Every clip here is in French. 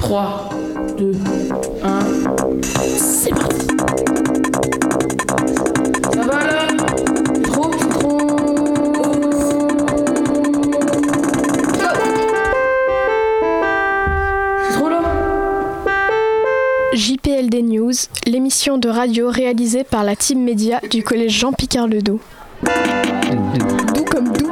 3, 2, 1, c'est parti. Ça va là? Trop. C'est trop là? JPLD News, l'émission de radio réalisée par la team média du collège Jean-Picard-Ledoux. Doux comme doux.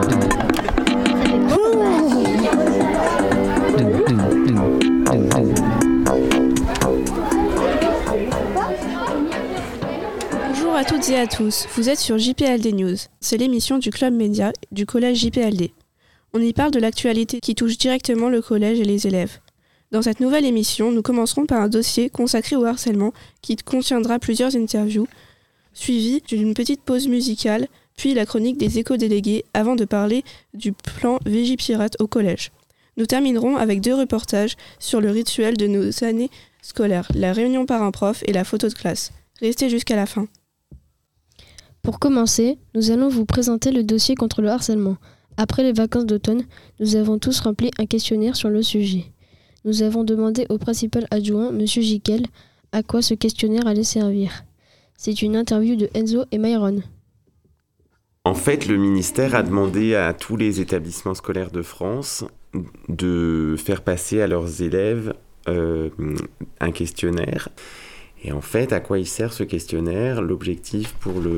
Bonjour à toutes et à tous, vous êtes sur JPLD News. C'est l'émission du club média du collège JPLD. On y parle de l'actualité qui touche directement le collège et les élèves. Dans cette nouvelle émission, nous commencerons par un dossier consacré au harcèlement qui contiendra plusieurs interviews, suivies d'une petite pause musicale, puis la chronique des éco-délégués avant de parler du plan Végipirate au collège. Nous terminerons avec 2 reportages sur le rituel de nos années scolaires, la réunion parrain-prof et la photo de classe. Restez jusqu'à la fin. Pour commencer, nous allons vous présenter le dossier contre le harcèlement. Après les vacances d'automne, nous avons tous rempli un questionnaire sur le sujet. Nous avons demandé au principal adjoint, M. Jiquel, à quoi ce questionnaire allait servir. C'est une interview de Enzo et Myron. En fait, le ministère a demandé à tous les établissements scolaires de France de faire passer à leurs élèves un questionnaire. Et en fait, à quoi il sert ce questionnaire? L'objectif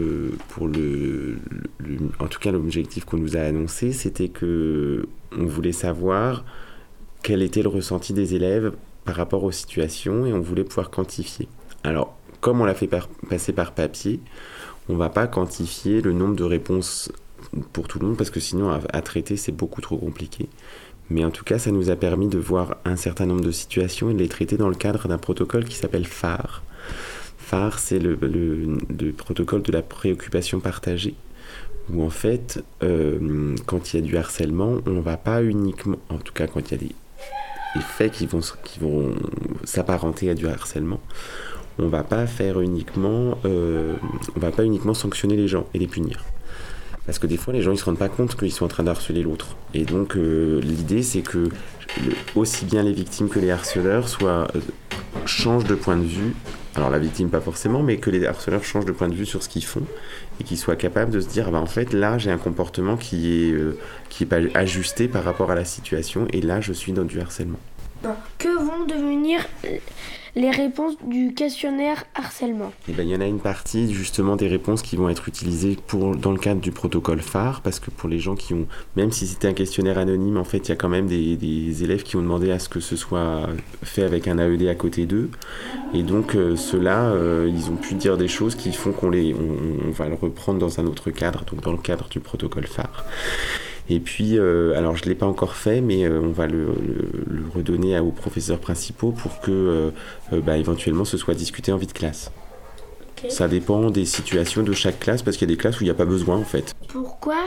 en tout cas l'objectif qu'on nous a annoncé, c'était que on voulait savoir quel était le ressenti des élèves par rapport aux situations et on voulait pouvoir quantifier. Alors, comme on l'a fait passer par papier, on ne va pas quantifier le nombre de réponses pour tout le monde parce que sinon à traiter c'est beaucoup trop compliqué. Mais en tout cas, ça nous a permis de voir un certain nombre de situations et de les traiter dans le cadre d'un protocole qui s'appelle PHARE. PHARE, c'est le protocole de la préoccupation partagée, où en fait, quand il y a du harcèlement, on ne va pas uniquement, en tout cas quand il y a des faits qui vont s'apparenter à du harcèlement, on va pas uniquement sanctionner les gens et les punir. Parce que des fois, les gens ils se rendent pas compte qu'ils sont en train de harceler l'autre. Et donc, l'idée, c'est que aussi bien les victimes que les harceleurs changent de point de vue. Alors, la victime, pas forcément, mais que les harceleurs changent de point de vue sur ce qu'ils font et qu'ils soient capables de se dire, en fait, là, j'ai un comportement qui est pas ajusté par rapport à la situation et là, je suis dans du harcèlement. Que vont devenir les réponses du questionnaire harcèlement? Il y en a une partie justement des réponses qui vont être utilisées dans le cadre du protocole PHARE, parce que pour les gens qui ont, même si c'était un questionnaire anonyme, en fait il y a quand même des élèves qui ont demandé à ce que ce soit fait avec un AED à côté d'eux, et donc ceux-là, ils ont pu dire des choses qui font qu'on va le reprendre dans un autre cadre, donc dans le cadre du protocole PHARE. Et puis, alors je ne l'ai pas encore fait, mais on va le redonner aux professeurs principaux pour que éventuellement ce soit discuté en vie de classe. Okay. Ça dépend des situations de chaque classe, parce qu'il y a des classes où il n'y a pas besoin en fait. Pourquoi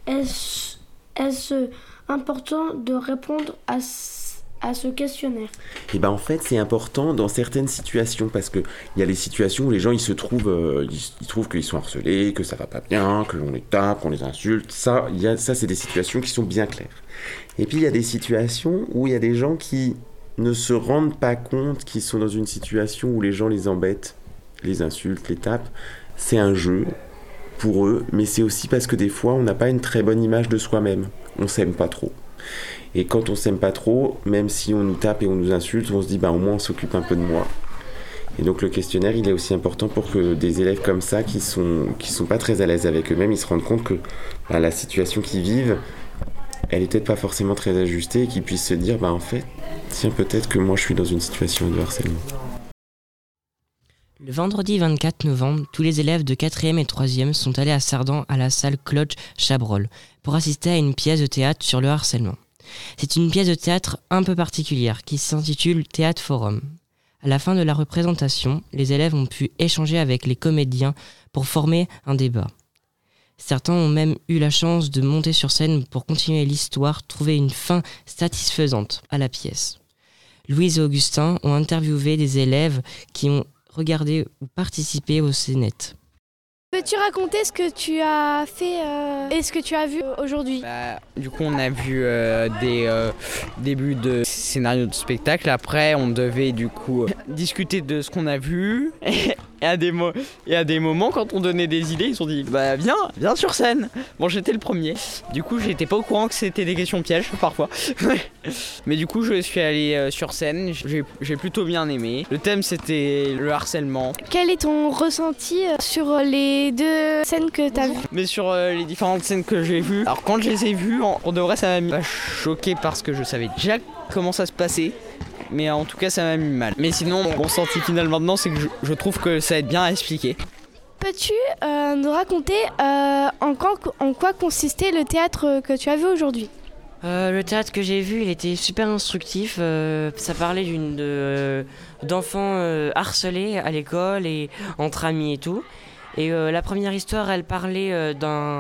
est-ce important de répondre à ce questionnaire? Et en fait c'est important dans certaines situations, parce qu'il y a les situations où les gens ils trouvent qu'ils sont harcelés, que ça va pas bien, que l'on les tape, qu'on les insulte, ça c'est des situations qui sont bien claires. Et puis il y a des situations où il y a des gens qui ne se rendent pas compte qu'ils sont dans une situation où les gens les embêtent, les insultent, les tapent. C'est un jeu pour eux, mais c'est aussi parce que des fois on n'a pas une très bonne image de soi-même, on s'aime pas trop. Et quand on s'aime pas trop, même si on nous tape et on nous insulte, on se dit au moins on s'occupe un peu de moi. Et donc le questionnaire, il est aussi important pour que des élèves comme ça, qui sont pas très à l'aise avec eux-mêmes, ils se rendent compte que la situation qu'ils vivent, elle est peut-être pas forcément très ajustée, et qu'ils puissent se dire en fait, tiens, peut-être que moi je suis dans une situation de harcèlement. Le vendredi 24 novembre, tous les élèves de 4e et 3e sont allés à Sardan à la salle Claude Chabrol pour assister à une pièce de théâtre sur le harcèlement. C'est une pièce de théâtre un peu particulière qui s'intitule Théâtre Forum. À la fin de la représentation, les élèves ont pu échanger avec les comédiens pour former un débat. Certains ont même eu la chance de monter sur scène pour continuer l'histoire, trouver une fin satisfaisante à la pièce. Louise et Augustin ont interviewé des élèves qui ont regardé ou participé au CNET. Peux-tu raconter ce que tu as fait et ce que tu as vu aujourd'hui ? Du coup, on a vu des débuts de scénarios de spectacle. Après, on devait du coup discuter de ce qu'on a vu. Et à des moments, quand on donnait des idées, ils se sont dit viens sur scène. Bon, j'étais le premier. Du coup, j'étais pas au courant que c'était des questions pièges parfois. Mais du coup, je suis allé sur scène. J'ai plutôt bien aimé. Le thème, c'était le harcèlement. Quel est ton ressenti sur les 2 scènes que tu as vues ? Mais sur les différentes scènes que j'ai vues, alors quand je les ai vues, pour de vrai, ça m'a choqué parce que je savais déjà comment ça se passait. Mais en tout cas, ça m'a mis mal. Mais sinon, mon ressenti final maintenant, c'est que je trouve que ça va être bien à expliquer. Peux-tu nous raconter en quoi consistait le théâtre que tu as vu aujourd'hui ? Le théâtre que j'ai vu, il était super instructif. Ça parlait d'enfants harcelés à l'école et entre amis et tout. Et la première histoire, elle parlait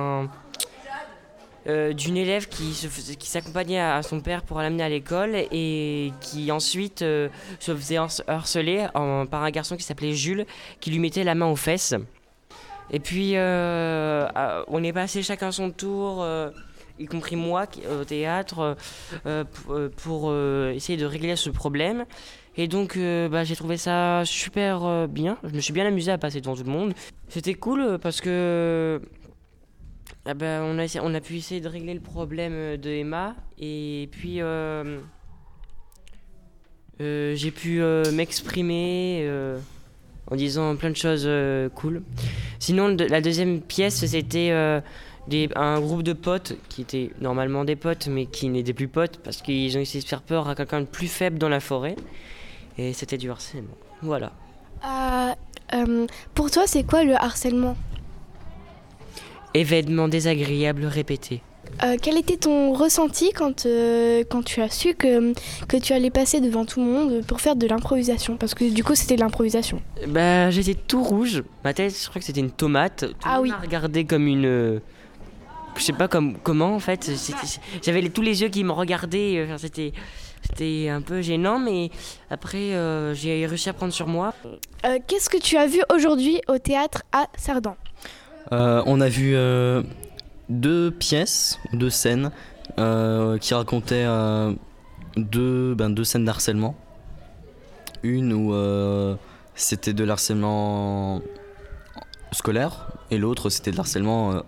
d'une élève qui s'accompagnait à son père pour l'amener à l'école et qui ensuite se faisait harceler par un garçon qui s'appelait Jules, qui lui mettait la main aux fesses. Et puis on est passé chacun son tour, y compris moi au théâtre, pour essayer de régler ce problème. Et donc j'ai trouvé ça super bien. Je me suis bien amusé à passer devant tout le monde. C'était cool parce que on a pu essayer de régler le problème de Emma. Et puis j'ai pu m'exprimer en disant plein de choses cool. Sinon, la deuxième pièce, c'était un groupe de potes qui étaient normalement des potes, mais qui n'étaient plus potes parce qu'ils ont essayé de faire peur à quelqu'un de plus faible dans la forêt. Et c'était du harcèlement. Voilà. Pour toi, c'est quoi le harcèlement ? Événements désagréables répétés. Quel était ton ressenti quand tu as su que tu allais passer devant tout le monde pour faire de l'improvisation ? Parce que du coup, c'était de l'improvisation. J'étais tout rouge. Ma tête, je crois que c'était une tomate. Tout le monde m'a regardé comme une... Je sais pas comment en fait. J'avais tous les yeux qui me regardaient. C'était un peu gênant, mais après, j'ai réussi à prendre sur moi. Qu'est-ce que tu as vu aujourd'hui au théâtre à Cerdan ? On a vu 2 pièces, 2 scènes qui racontaient 2 scènes d'harcèlement. Une où c'était de l'harcèlement scolaire et l'autre c'était de l'harcèlement...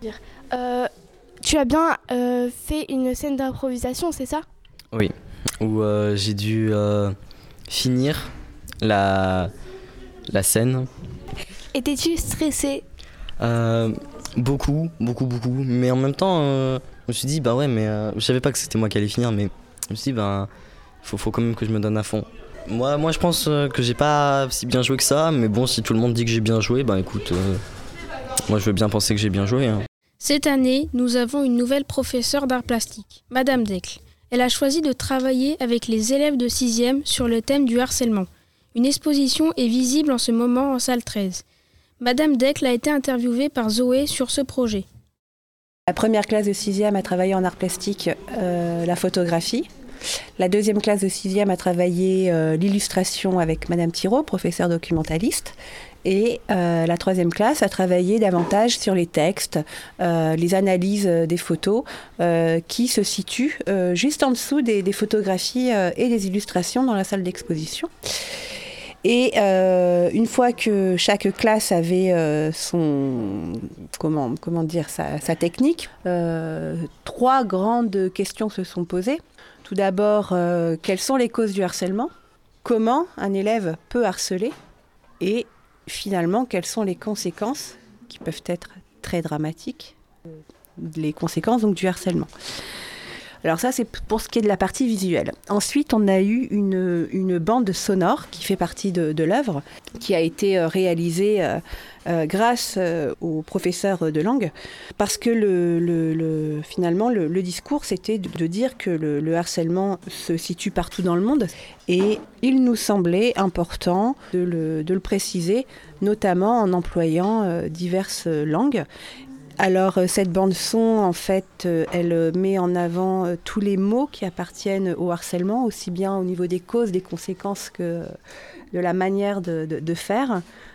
Tu as bien fait une scène d'improvisation, c'est ça ? Oui, où j'ai dû finir la scène. Étais-tu stressé ? Beaucoup, mais en même temps je me suis dit je savais pas que c'était moi qui allais finir, mais je me suis dit faut quand même que je me donne à fond. Moi je pense que j'ai pas si bien joué que ça, mais bon, si tout le monde dit que j'ai bien joué, écoute, moi je veux bien penser que j'ai bien joué, hein. Cette année, nous avons une nouvelle professeure d'art plastique, Madame Decle. Elle a choisi de travailler avec les élèves de 6e sur le thème du harcèlement. Une exposition est visible en ce moment en salle 13. Madame Decle a été interviewée par Zoé sur ce projet. La première classe de 6e a travaillé en art plastique la photographie. La deuxième classe de 6e a travaillé l'illustration avec Madame Thiraud, professeure documentaliste. Et la troisième classe a travaillé davantage sur les textes, les analyses des photos qui se situent juste en dessous des photographies et des illustrations dans la salle d'exposition. Et une fois que chaque classe avait sa technique, 3 grandes questions se sont posées. Tout d'abord, quelles sont les causes du harcèlement ? Comment un élève peut harceler ? Et finalement, quelles sont les conséquences qui peuvent être très dramatiques, les conséquences donc du harcèlement. Alors ça, c'est pour ce qui est de la partie visuelle. Ensuite, on a eu une bande sonore qui fait partie de l'œuvre, qui a été réalisée grâce au professeur de langue, parce que finalement, le discours, c'était de dire que le harcèlement se situe partout dans le monde, et il nous semblait important de le préciser, notamment en employant diverses langues. Alors cette bande-son, en fait, elle met en avant tous les mots qui appartiennent au harcèlement, aussi bien au niveau des causes, des conséquences que de la manière de faire.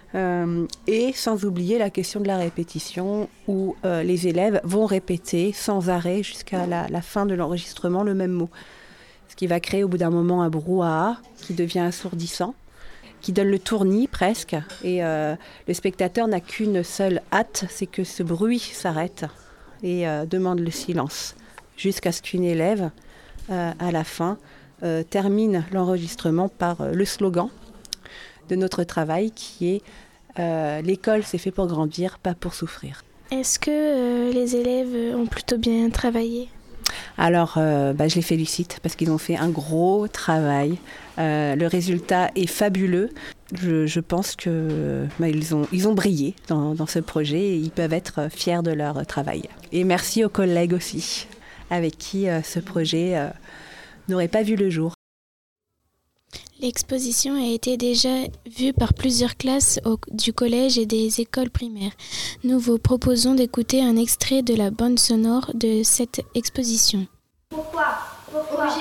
Et sans oublier la question de la répétition où les élèves vont répéter sans arrêt jusqu'à la fin de l'enregistrement le même mot. Ce qui va créer au bout d'un moment un brouhaha qui devient assourdissant, qui donne le tournis presque. Et le spectateur n'a qu'une seule hâte, c'est que ce bruit s'arrête et demande le silence jusqu'à ce qu'une élève, à la fin, termine l'enregistrement par le slogan de notre travail qui est l'école c'est fait pour grandir, pas pour souffrir. Est-ce que les élèves ont plutôt bien travaillé ? Alors, je les félicite parce qu'ils ont fait un gros travail. Le résultat est fabuleux. Je pense que ils ont brillé dans ce projet et ils peuvent être fiers de leur travail. Et merci aux collègues aussi, avec qui ce projet n'aurait pas vu le jour. L'exposition a été déjà vue par plusieurs classes du collège et des écoles primaires. Nous vous proposons d'écouter un extrait de la bande sonore de cette exposition. Pourquoi Origine.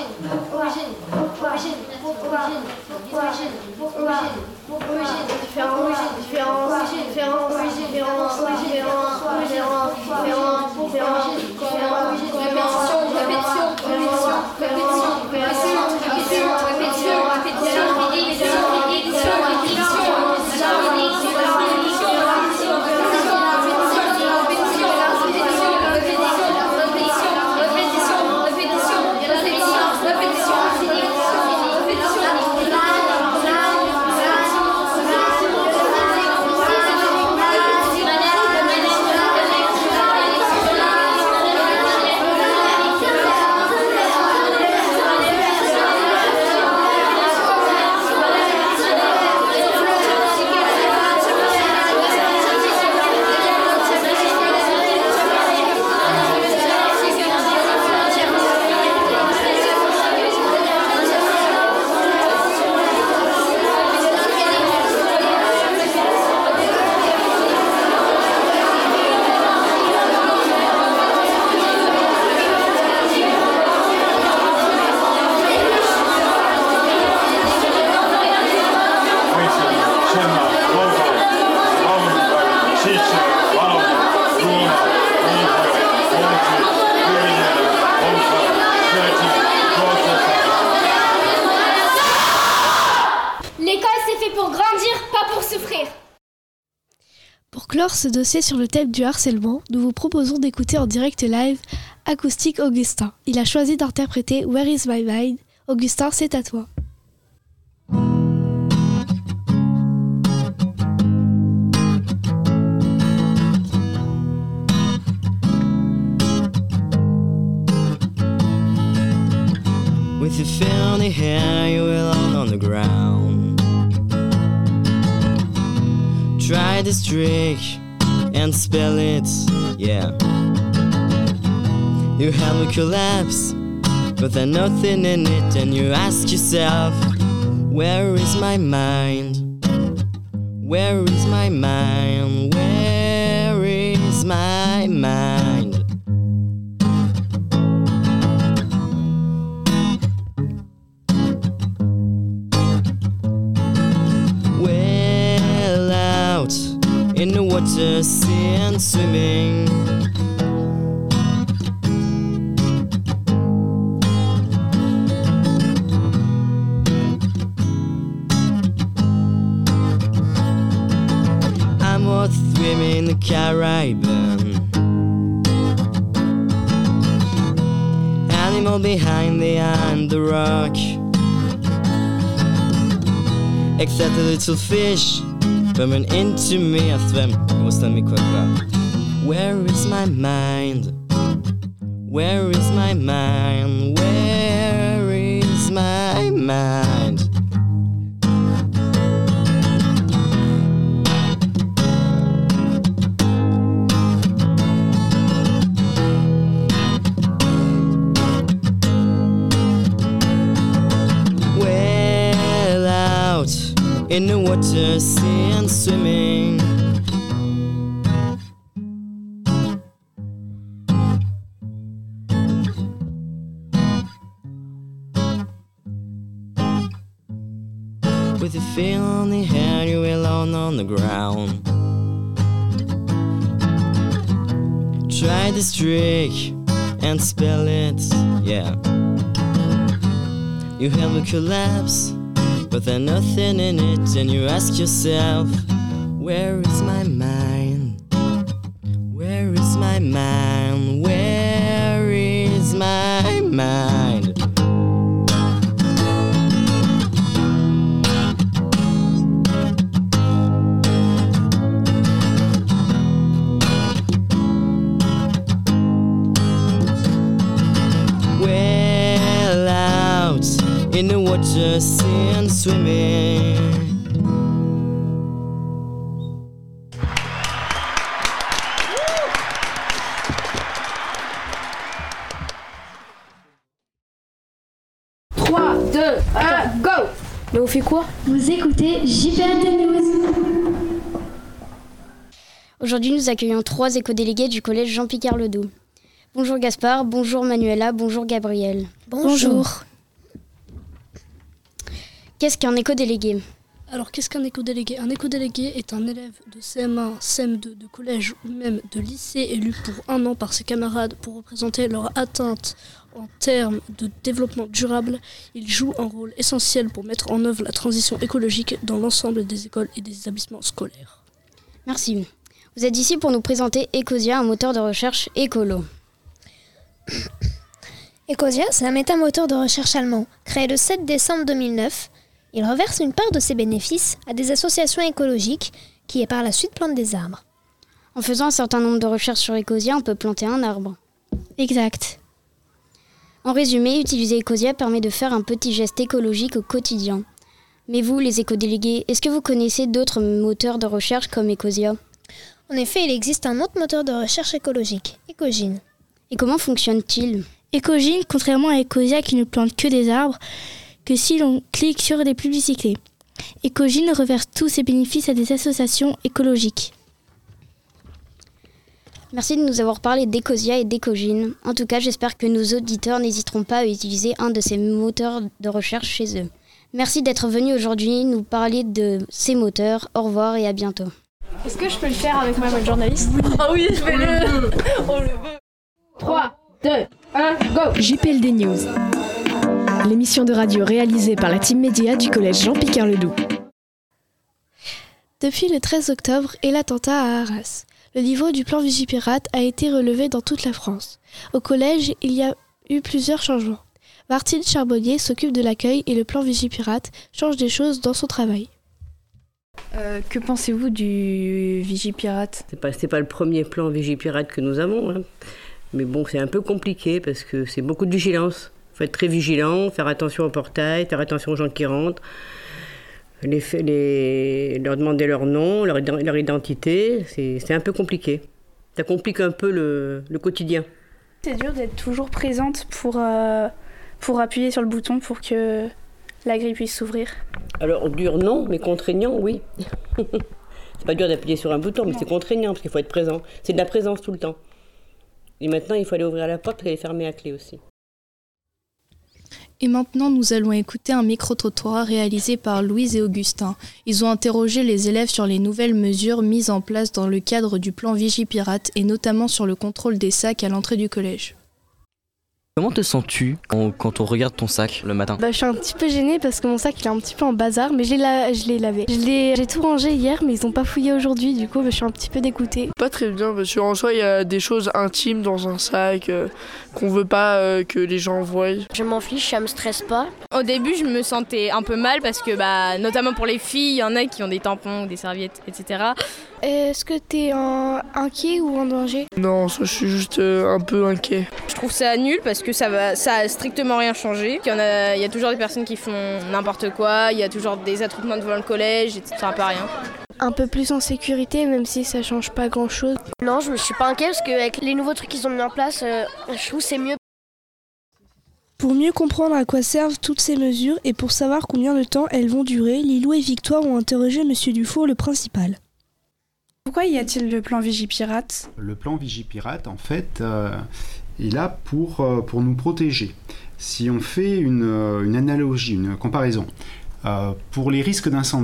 Pour clore ce dossier sur le thème du harcèlement, nous vous proposons d'écouter en direct live Acoustique Augustin. Il a choisi d'interpréter Where is my mind ? Augustin, c'est à toi. With your filthy hair, you will all on the ground. Try this trick and spell it, yeah. Your head will collapse, but there's nothing in it, and you ask yourself, where is my mind? Where is my mind? Where is my mind? Well out in the water, sea and swimming. I'm worth swimming in the Caribbean. Animal behind the rock. Except a little fish swimming into me. I swim. What's that me quick about? Where is my mind? Where is my mind? Where is my mind? In the water, sea and swimming. With your filthy hair, you will on down on the ground. Try this trick and spell it, yeah. You have a collapse, but there's nothing in it, and you ask yourself, where is my mind? Where is my mind? Where is my mind? Well, out in the water, sin swimming. Mais on fait quoi? Vous écoutez JPLD News. Aujourd'hui, nous accueillons 3 éco-délégués du collège Jean-Picard-Ledoux. Bonjour Gaspard, bonjour Manuela, bonjour Gabriel. Bonjour. Qu'est-ce qu'un éco-délégué? Alors, qu'est-ce qu'un éco-délégué? Un éco-délégué est un élève de CM1, CM2, de collège ou même de lycée élu pour 1 an par ses camarades pour représenter leur atteinte en termes de développement durable. Il joue un rôle essentiel pour mettre en œuvre la transition écologique dans l'ensemble des écoles et des établissements scolaires. Merci. Vous êtes ici pour nous présenter Ecosia, un moteur de recherche écolo. Ecosia, c'est un métamoteur de recherche allemand, créé le 7 décembre 2009. Il reverse une part de ses bénéfices à des associations écologiques qui, par la suite, plantent des arbres. En faisant un certain nombre de recherches sur Ecosia, on peut planter un arbre. Exact. En résumé, utiliser Ecosia permet de faire un petit geste écologique au quotidien. Mais vous, les éco-délégués, est-ce que vous connaissez d'autres moteurs de recherche comme Ecosia? En effet, il existe un autre moteur de recherche écologique, Ecogine. Et comment fonctionne-t-il? Ecogine, contrairement à Ecosia qui ne plante que des arbres, que si l'on clique sur des publicités. Ecogine reverse tous ses bénéfices à des associations écologiques. Merci de nous avoir parlé d'Ecosia et d'Ecogine. En tout cas, j'espère que nos auditeurs n'hésiteront pas à utiliser un de ces moteurs de recherche chez eux. Merci d'être venus aujourd'hui nous parler de ces moteurs. Au revoir et à bientôt. Est-ce que je peux le faire avec moi, votre journaliste? Ah oui, fais-le. On le veut. 3, 2, 1, go. JPLD News. L'émission de radio réalisée par la team média du collège Jean-Picard-Ledoux. Depuis le 13 octobre et l'attentat à Arras, le niveau du plan Vigipirate a été relevé dans toute la France. Au collège, il y a eu plusieurs changements. Martine Charbonnier s'occupe de l'accueil et le plan Vigipirate change des choses dans son travail. Que pensez-vous du Vigipirate? C'est pas le premier plan Vigipirate que nous avons, hein. Mais bon, c'est un peu compliqué parce que c'est beaucoup de vigilance. Il faut être très vigilant, faire attention au portail, faire attention aux gens qui rentrent, leur demander leur nom, leur identité. C'est un peu compliqué. Ça complique un peu le quotidien. C'est dur d'être toujours présente pour appuyer sur le bouton pour que la grille puisse s'ouvrir. Alors dur non, mais contraignant oui. C'est pas dur d'appuyer sur un bouton, mais c'est contraignant parce qu'il faut être présent. C'est de la présence tout le temps. Et maintenant, il faut aller ouvrir la porte parce qu'elle est fermée à clé aussi. Et maintenant, nous allons écouter un micro-trottoir réalisé par Louise et Augustin. Ils ont interrogé les élèves sur les nouvelles mesures mises en place dans le cadre du plan Vigipirate et notamment sur le contrôle des sacs à l'entrée du collège. Comment te sens-tu quand on regarde ton sac le matin? Je suis un petit peu gênée parce que mon sac il est un petit peu en bazar, mais je l'ai lavé. J'ai tout rangé hier, mais ils n'ont pas fouillé aujourd'hui, du coup je suis un petit peu dégoûtée. Pas très bien, parce qu'en soi il y a des choses intimes dans un sac qu'on veut pas que les gens voient. Je m'en fiche, ça me stresse pas. Au début je me sentais un peu mal parce que notamment pour les filles, il y en a qui ont des tampons, des serviettes, etc. Est-ce que t'es inquiet ou en danger? Non, je suis juste un peu inquiet. Je trouve ça nul parce que ça a strictement rien changé. Il y a toujours des personnes qui font n'importe quoi, il y a toujours des attroupements devant le collège, ça sert pas à rien. Un peu plus en sécurité, même si ça change pas grand chose. Non, je me suis pas inquiet parce qu'avec les nouveaux trucs qu'ils ont mis en place, je trouve que c'est mieux. Pour mieux comprendre à quoi servent toutes ces mesures et pour savoir combien de temps elles vont durer, Lilou et Victoire ont interrogé Monsieur Dufour, le principal. Pourquoi y a-t-il le plan Vigipirate? Le plan Vigipirate, en fait, est là pour nous protéger. Si on fait une analogie, une comparaison, pour les risques d'incendie,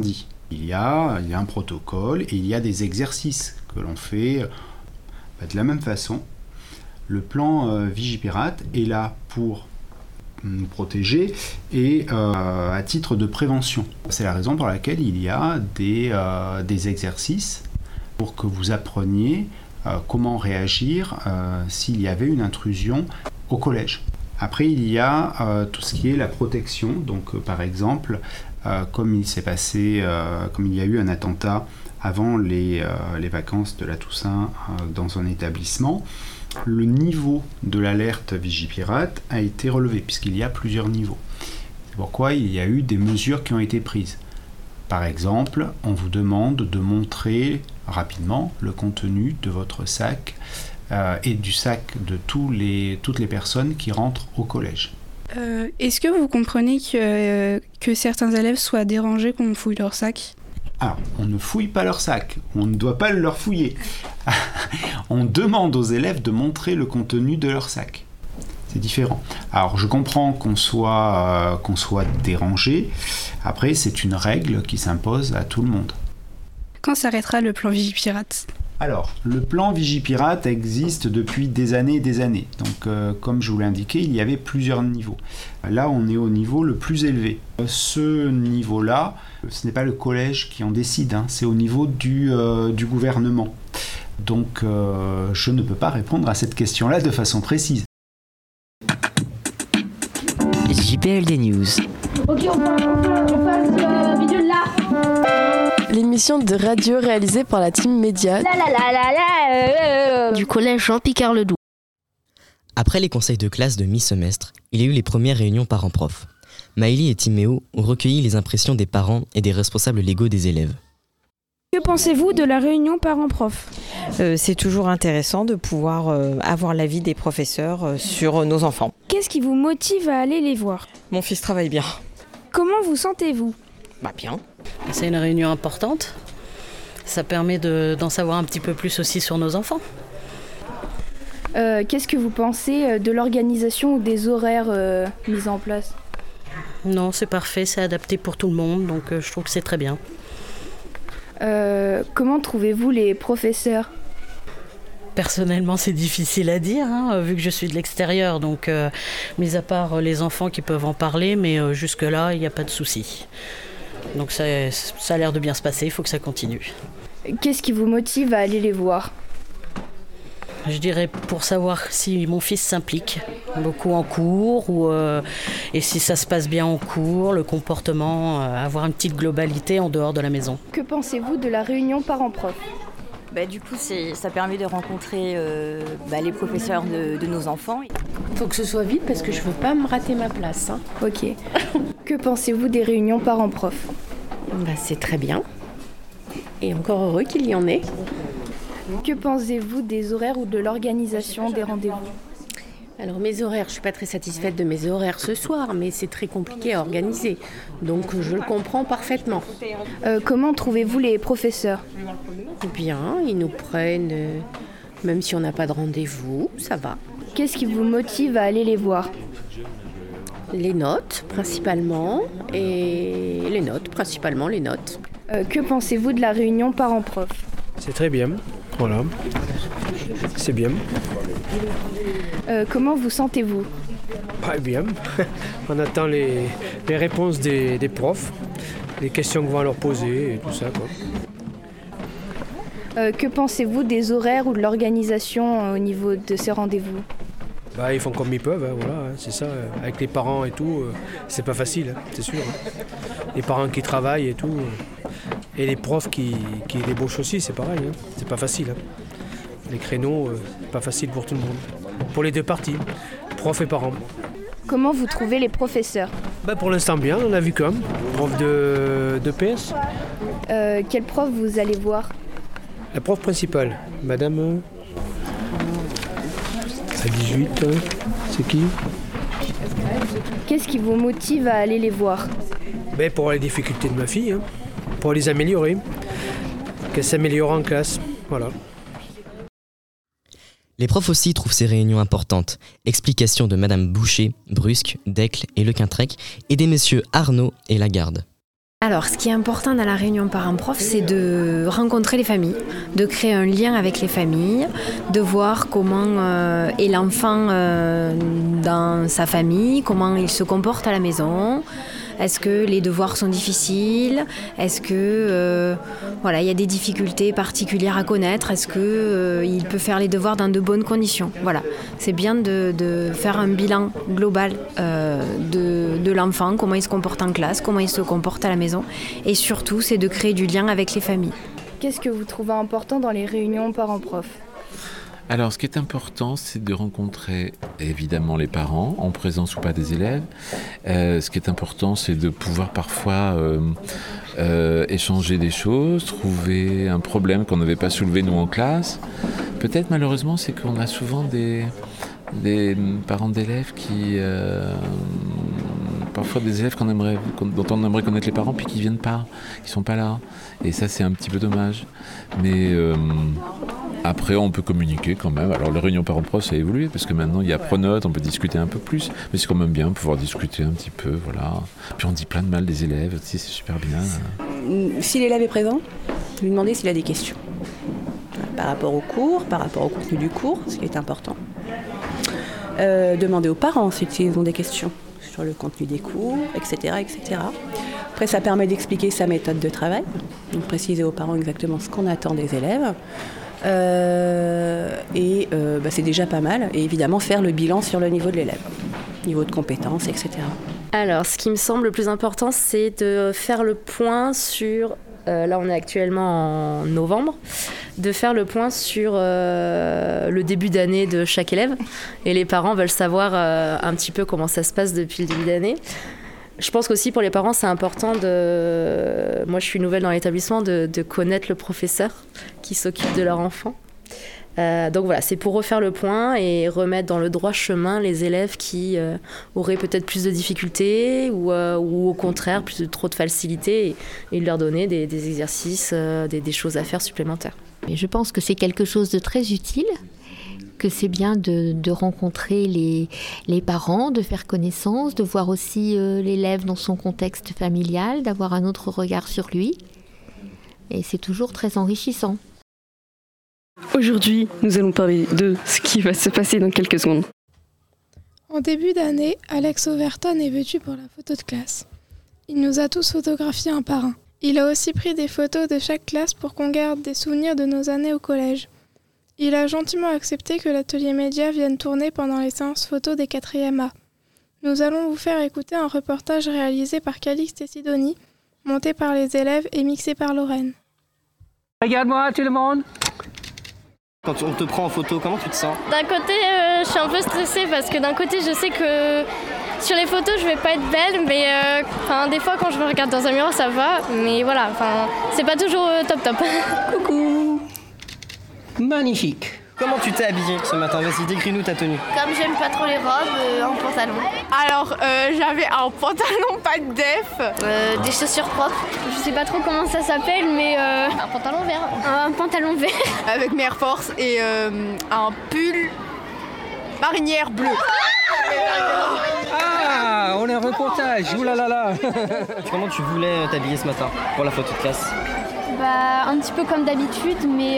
Il y a un protocole et il y a des exercices que l'on fait de la même façon. Le plan Vigipirate est là pour nous protéger et à titre de prévention. C'est la raison pour laquelle il y a des exercices pour que vous appreniez comment réagir s'il y avait une intrusion au collège. Après, il y a tout ce qui est la protection. Donc, par exemple, comme il y a eu un attentat avant les vacances de la Toussaint dans un établissement, le niveau de l'alerte Vigipirate a été relevé, puisqu'il y a plusieurs niveaux. C'est pourquoi il y a eu des mesures qui ont été prises. Par exemple, on vous demande de montrer rapidement le contenu de votre sac et du sac de toutes les personnes qui rentrent au collège. Est-ce que vous comprenez que certains élèves soient dérangés quand on fouille leur sac ? Alors, on ne fouille pas leur sac, on ne doit pas leur fouiller. On demande aux élèves de montrer le contenu de leur sac. C'est différent. Alors, je comprends qu'on soit dérangé. Après, c'est une règle qui s'impose à tout le monde. Quand s'arrêtera le plan Vigipirate ? Alors, le plan Vigipirate existe depuis des années et des années. Donc, comme je vous l'ai indiqué, il y avait plusieurs niveaux. Là, on est au niveau le plus élevé. Ce niveau-là, ce n'est pas le collège qui en décide, c'est au niveau du gouvernement. Donc, je ne peux pas répondre à cette question-là de façon précise. JPLD News. Ok, on passe vidéo là. L'émission de radio réalisée par la team média du collège Jean-Picard-Ledoux. Après les conseils de classe de mi-semestre, il y a eu les premières réunions parents-prof. Maëlie et Timéo ont recueilli les impressions des parents et des responsables légaux des élèves. Que pensez-vous de la réunion parents-prof ? C'est toujours intéressant de pouvoir avoir l'avis des professeurs sur nos enfants. Qu'est-ce qui vous motive à aller les voir ? Mon fils travaille bien. Comment vous sentez-vous ? Bien. C'est une réunion importante. Ça permet d'en savoir un petit peu plus aussi sur nos enfants. Qu'est-ce que vous pensez de l'organisation ou des horaires mis en place ? Non, c'est parfait, c'est adapté pour tout le monde, donc je trouve que c'est très bien. Comment trouvez-vous les professeurs ? Personnellement, c'est difficile à dire, vu que je suis de l'extérieur, donc mis à part les enfants qui peuvent en parler, mais jusque-là, il n'y a pas de souci. Donc ça a l'air de bien se passer, il faut que ça continue. Qu'est-ce qui vous motive à aller les voir ? Je dirais pour savoir si mon fils s'implique beaucoup en cours et si ça se passe bien en cours, le comportement, avoir une petite globalité en dehors de la maison. Que pensez-vous de la réunion parents-prof ? Du coup, ça permet de rencontrer les professeurs de nos enfants. Il faut que ce soit vite parce que je ne veux pas me rater ma place. Ok. Que pensez-vous des réunions parents-prof ? C'est très bien. Et encore heureux qu'il y en ait. Que pensez-vous des horaires ou de l'organisation des rendez-vous ? Alors mes horaires, je ne suis pas très satisfaite de mes horaires ce soir, mais c'est très compliqué à organiser. Donc je le comprends parfaitement. Comment trouvez-vous les professeurs ? Bien, ils nous prennent, même si on n'a pas de rendez-vous, ça va. Qu'est-ce qui vous motive à aller les voir ? Les notes, principalement, les notes. Que pensez-vous de la réunion parents-prof ? C'est très bien, voilà. C'est bien. Comment vous sentez-vous ? Bien. On attend les réponses des profs, les questions qu'on va leur poser et tout ça, quoi. Que pensez-vous des horaires ou de l'organisation au niveau de ces rendez-vous ? Ils font comme ils peuvent, voilà, c'est ça. Avec les parents et tout, c'est pas facile, c'est sûr. Les parents qui travaillent et tout, et les profs qui débauchent aussi, c'est pareil, c'est pas facile. Les créneaux, pas facile pour tout le monde. Pour les deux parties, profs et parents. Comment vous trouvez les professeurs ? Pour l'instant bien, on a vu comme prof de PS. Quel prof vous allez voir ? La prof principale, madame... à 18, c'est qui ? Qu'est-ce qui vous motive à aller les voir ? Pour les difficultés de ma fille, pour les améliorer, qu'elle s'améliore en classe, voilà. Les profs aussi trouvent ces réunions importantes. Explication de Madame Boucher, Brusque, Descles et Le Quintrec et des messieurs Arnaud et Lagarde. Alors, ce qui est important dans la réunion parents-prof, c'est de rencontrer les familles, de créer un lien avec les familles, de voir comment est l'enfant dans sa famille, comment il se comporte à la maison. Est-ce que les devoirs sont difficiles ? Est-ce que il y a des difficultés particulières à connaître ? Est-ce que il peut faire les devoirs dans de bonnes conditions ? Voilà, c'est bien de faire un bilan global de l'enfant, comment il se comporte en classe, comment il se comporte à la maison, et surtout, c'est de créer du lien avec les familles. Qu'est-ce que vous trouvez important dans les réunions parents-prof ? Alors, ce qui est important, c'est de rencontrer évidemment les parents, en présence ou pas des élèves. Ce qui est important, c'est de pouvoir parfois échanger des choses, trouver un problème qu'on n'avait pas soulevé nous en classe. Peut-être malheureusement, c'est qu'on a souvent des parents d'élèves qui... parfois des élèves dont on aimerait connaître les parents puis qui ne viennent pas, qui ne sont pas là. Et ça, c'est un petit peu dommage. Mais après, on peut communiquer quand même. Alors, les réunions parents-prof, ça a évolué parce que maintenant, il y a Pronote, on peut discuter un peu plus. Mais c'est quand même bien de pouvoir discuter un petit peu, voilà. Puis on dit plein de mal des élèves, c'est super bien. Si l'élève est présent, lui demander s'il a des questions. Par rapport au cours, par rapport au contenu du cours, ce qui est important. Demander aux parents s'ils ont des questions sur le contenu des cours, etc., etc. Après, ça permet d'expliquer sa méthode de travail, donc préciser aux parents exactement ce qu'on attend des élèves. C'est déjà pas mal. Et évidemment, faire le bilan sur le niveau de l'élève, niveau de compétences, etc. Alors, ce qui me semble le plus important, c'est de faire le point sur... là, on est actuellement en novembre, de faire le point sur le début d'année de chaque élève. Et les parents veulent savoir un petit peu comment ça se passe depuis le début d'année. Je pense qu'aussi pour les parents, c'est important de... Moi, je suis nouvelle dans l'établissement, de connaître le professeur qui s'occupe de leur enfant. Donc voilà, c'est pour refaire le point et remettre dans le droit chemin les élèves qui auraient peut-être plus de difficultés ou au contraire trop de facilité et leur donner des exercices, des choses à faire supplémentaires. Et je pense que c'est quelque chose de très utile, que c'est bien de rencontrer les parents, de faire connaissance, de voir aussi l'élève dans son contexte familial, d'avoir un autre regard sur lui. Et c'est toujours très enrichissant. Aujourd'hui, nous allons parler de ce qui va se passer dans quelques secondes. En début d'année, Alex Overton est vêtu pour la photo de classe. Il nous a tous photographiés un par un. Il a aussi pris des photos de chaque classe pour qu'on garde des souvenirs de nos années au collège. Il a gentiment accepté que l'atelier média vienne tourner pendant les séances photos des 4e A. Nous allons vous faire écouter un reportage réalisé par Calixte et Sidonie, monté par les élèves et mixé par Lorraine. Regarde-moi tout le monde. Quand on te prend en photo, comment tu te sens ? D'un côté, je suis un peu stressée parce que d'un côté, je sais que sur les photos, je vais pas être belle, mais des fois, quand je me regarde dans un miroir, ça va. Mais voilà, c'est pas toujours top. Coucou. Magnifique. Comment tu t'es habillée ce matin ? Vas-y, décris-nous ta tenue. Comme j'aime pas trop les robes, en pantalon. Alors, j'avais un pantalon pas de def. Des chaussures propres. Je sais pas trop comment ça s'appelle, mais... Un pantalon vert. Un pantalon vert. Avec mes Air Force et un pull marinière bleue. Ah, on a un reportage. Ouh là là là. Comment tu voulais t'habiller ce matin pour la photo de classe ? Un petit peu comme d'habitude, mais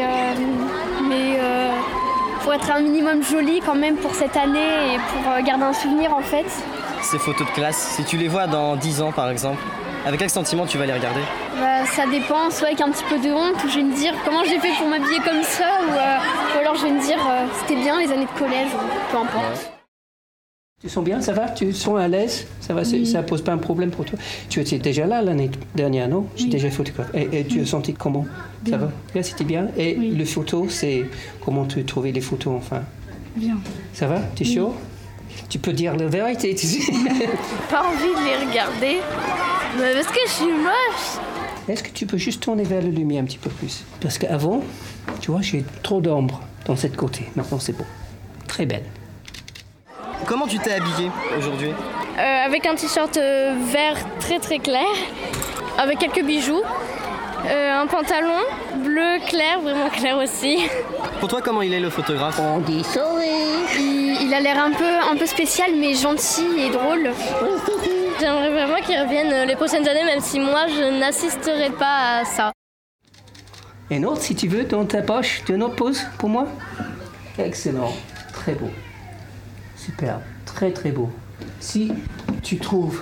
pour être un minimum jolie quand même pour cette année et pour garder un souvenir en fait. Ces photos de classe, si tu les vois dans 10 ans par exemple, avec quel sentiment tu vas les regarder ? Ça dépend, soit avec un petit peu de honte où je vais me dire comment j'ai fait pour m'habiller comme ça ou alors je vais me dire c'était bien les années de collège ou peu importe. Ouais. Tu sens bien, ça va ? Tu te sens à l'aise ? Ça va, oui. Ça pose pas un problème pour toi ? Tu étais déjà là l'année dernière, non ? J'ai déjà photographe. Et tu as senti comment ? Bien. Ça va ? Là, c'était bien. Et les photos, c'est comment tu trouvais les photos enfin ? Bien. Ça va ? Tu es chaud ? Tu peux dire la vérité, tu sais. Pas envie de les regarder, mais parce que je suis moche. Est-ce que tu peux juste tourner vers la lumière un petit peu plus ? Parce qu'avant, tu vois, j'ai trop d'ombre dans cette côté. Maintenant, c'est beau. Très belle. Comment tu t'es habillée aujourd'hui ? Avec un t-shirt vert très très clair, avec quelques bijoux, un pantalon bleu clair, vraiment clair aussi. Pour toi, comment il est le photographe ? On dit sauvé. Il a l'air un peu spécial mais gentil et drôle. J'aimerais vraiment qu'ils reviennent les prochaines années, même si moi je n'assisterai pas à ça. Et une autre, si tu veux, dans ta poche, tu as une autre pause pour moi? Excellent, très beau. Super, très très beau. Si tu trouves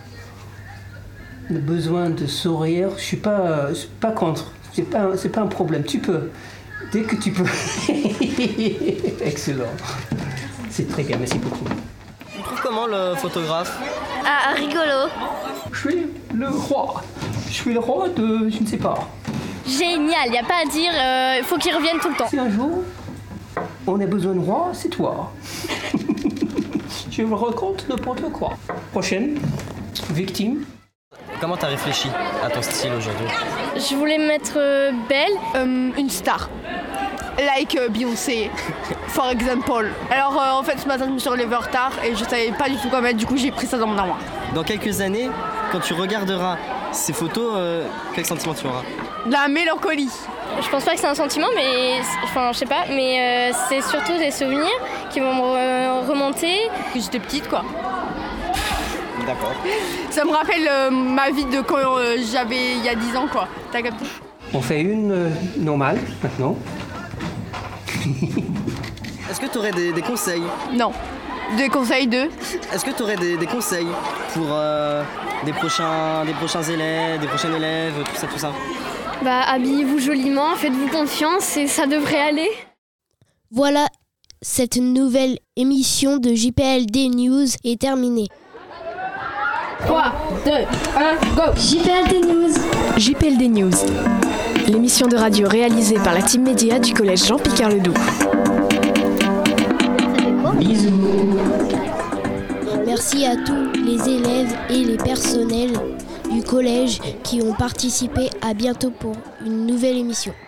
le besoin de sourire, je suis pas contre. C'est pas un problème. Tu peux. Dès que tu peux. Excellent. C'est très bien, merci beaucoup. Tu trouves comment le photographe? Ah, rigolo. Je suis le roi. Je suis le roi de... je ne sais pas. Génial, y a pas à dire, il faut qu'ils reviennent tout le temps. Si un jour, on a besoin de roi, c'est toi. Je me raconte n'importe quoi. Prochaine, victime. Comment t'as réfléchi à ton style aujourd'hui? Je voulais me mettre belle. Une star. Like Beyoncé, for example. Alors en fait ce matin je me suis relevée en retard et je savais pas du tout quoi mettre, du coup j'ai pris ça dans mon armoire. Dans quelques années, quand tu regarderas ces photos, quel sentiment tu auras? De la mélancolie. Je pense pas que c'est un sentiment, mais enfin je sais pas, mais c'est surtout des souvenirs qui vont me remonter. J'étais petite quoi. D'accord. Ça me rappelle ma vie de quand j'avais il y a 10 ans quoi. T'as capté? On fait une normale maintenant. Est-ce que tu aurais des conseils? Non. Des conseils de? Est-ce que tu aurais des conseils pour des prochains élèves, des prochaines élèves, tout ça? Bah habillez-vous joliment, faites-vous confiance et ça devrait aller. Voilà, cette nouvelle émission de JPLD News est terminée. 3, 2, 1, go! JPLD News. JPLD News. L'émission de radio réalisée par la team média du collège Jean-Picard-Ledoux. Bisous. Merci à tous les élèves et les personnels du collège qui ont participé. À bientôt pour une nouvelle émission.